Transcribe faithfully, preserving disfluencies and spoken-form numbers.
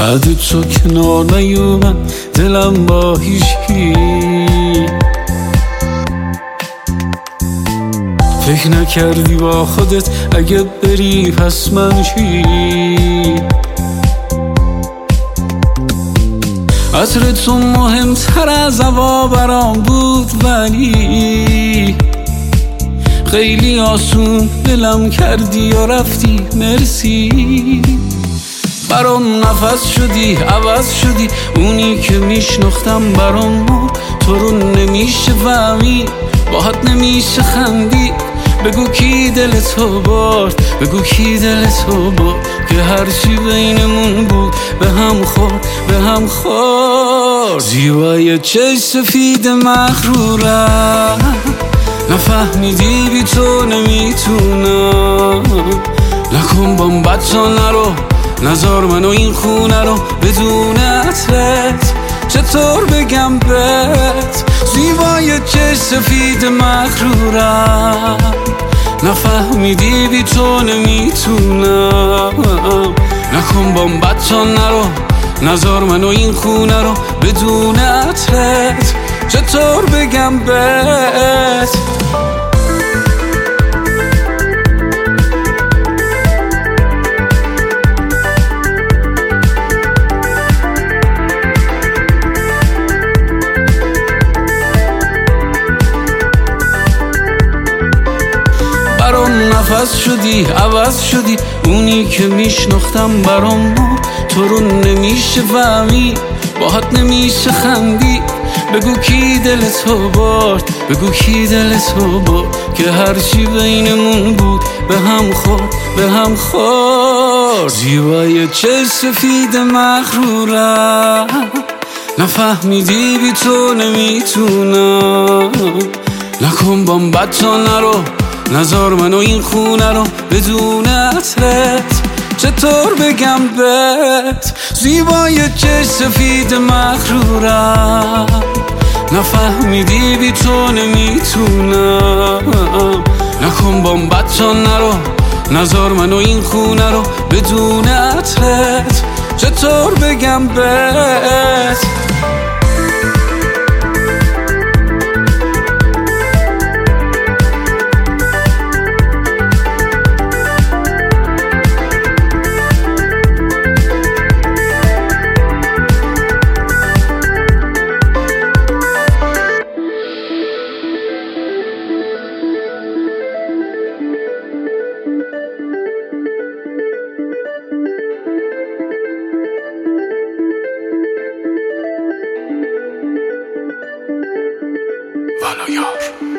بعد تو کنار نیومد دلم با هیچکی. فکر نکردی با خودت اگه بری پس من چی؟ عطر تو مهمتر از هوا برام بود، ولی خیلی آسون دلم کردی و رفتی. مرسی برام نفس شدی، عوض شدی، اونی که میشناختم برام بود. تو رو نمیشه فهمید، باهات نمیشه خندی. بگو کی دل تو برد، بگو کی دل تو برد که هرچی بینمون بود به هم خورد، به هم خورد. زیبای چشم سفید مغرورم، نفهمیدی بی تو نمیتونم. نکن بام بچه نرو، نزار منو این خونه رو بدون عطرت. چطور بگم بهت زیبای چشم سفید مغرورم، نفهمیدی بی تو نمیتونم. نکن بام بچه نرو، نزار منو این خونه رو بدون عطرت. چطور بگم بهت برام نفس شدی، عوض شدی، اونی که میشناختم برام بود. تو رو نمیشه فهمید، باهات نمیشه خندی. بگو کی دل تو برد، بگو کی دل تو برد که هرچی بینمون بود به هم خورد، به هم خورد. زیبای چشم سفید مغرورم، نفهمیدی بی تو نمیتونم. نکن بام بچه نرو، نزار منو این خونه رو بدون عطرت. چطور بگم بهت زیبای چشم سفید مغرورم، نفهمیدی بی تو نمیتونم. نکن بام بچه نرو، نزار منو این خونه رو بدون عطرت. چطور بگم بهت والا یار.